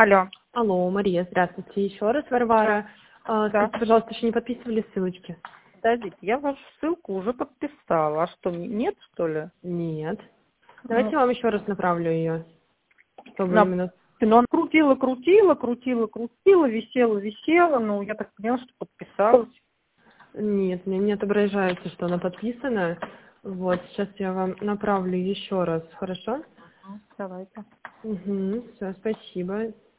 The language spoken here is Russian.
Алло. Алло, Мария, здравствуйте. Еще раз, Варвара. Скажите, пожалуйста, еще не подписывали ссылочки? Подождите, я вашу ссылку уже подписала. А что, нет, что ли? Нет. Давайте я вам еще раз направлю ее. Чтобы Ну, именно... но она крутила, висела. Ну, я так поняла, что подписалась. Нет, мне не отображается, что она подписана. Вот, сейчас я вам направлю еще раз, хорошо? Давайте. Угу, все, спасибо.